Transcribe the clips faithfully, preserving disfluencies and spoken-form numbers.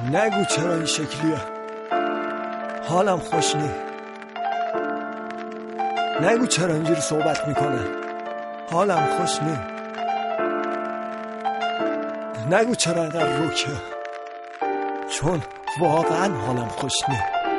نگو چرا این شکلیه، حالم خوش نی. نگو چرا اینجوری صحبت میکنه، حالم خوش نی. نگو چرا اینقدر روکه، چون واقعا حالم خوش نی.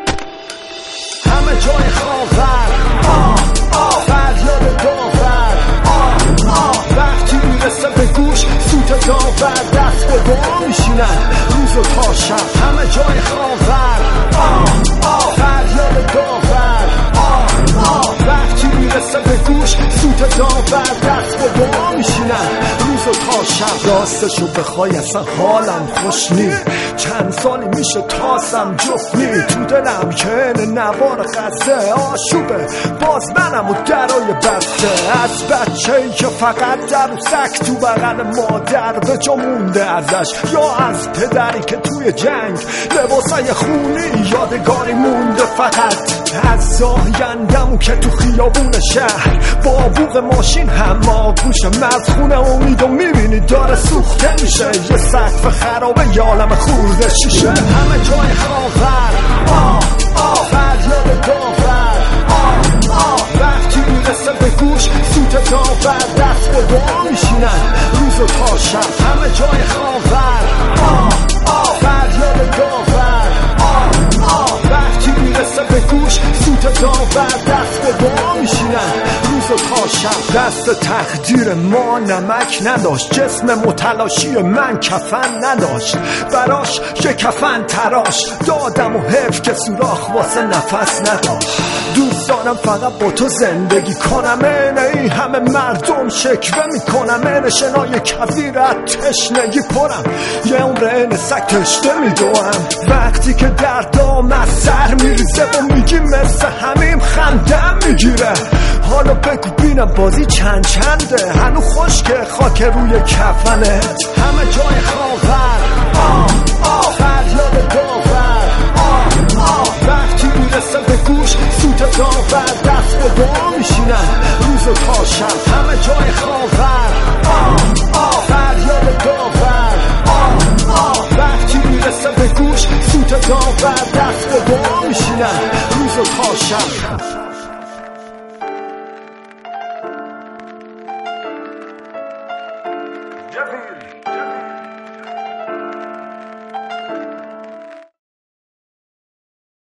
همه جای خاور آه آه فریاد داور آه آه وقتی میرسه به گوش سوت داور دست به دعا میشینن روز و تا شب. همه جای خاور آه آه فریاد داور آه آه وقتی میرسه به گوش سوت داور دست به دعا میشینن روز و تا شب. راستشو بخوای اصلا حالم خوش نی، چند سالی میشه تاسم جفت نی. تو دلم کنه نوار قصه آشوبه، باز منم و درای بسته. از بچه ای که فقط در و سک تو بغل مادر به جا مونده ازش، یا از پدری که توی جنگ لباسای خونی یادگاری مونده. فقط از آیندم که تو خیابون شهر با بوق ماشین هم آگوش مرد خونه امیدو میبینی داره سوخته میشه. یه سقف خرابه یه عالم خورده شیشه. همه جای خاور آه آه فریاد داور آه آه وقتی میرسه به گوش سوت داور دست به دعا میشینن روز و تا شب. همه جای خاور آه آه فریاد داور آه آه وقتی میرسه به گوش سوت داور دست به دعا میشینن روز و تا شب. دست تقدیر ما نمک نداشت، جسم متلاشی من کفن نداشت، براش یه کفن تراش دادم و حیف که سوراخ واسه نفس نداشت. دوست دارم فقط با تو زندگی کنم، اینه این همه مردم شکوه میکنم، اینه شنای کویرت تشنگی پرم، یه عمر این سگ تشته میدوم. وقتی که دردام از سر میریزه و میگی مثل همیم خندم میگیره. حالا بگو بینم بازی چند چنده، هنو خشک خاک روی کفنت. همه جای خاور آه آه فریاد داور آه آه وقتی میرسه به گوش سوت داور دست به دعا میشینن روز و تا شب. همه جای خاور آه آه فریاد داور آه آه وقتی میرسه به گوش سوت داور دست به دعا میشینن روز و تا شب.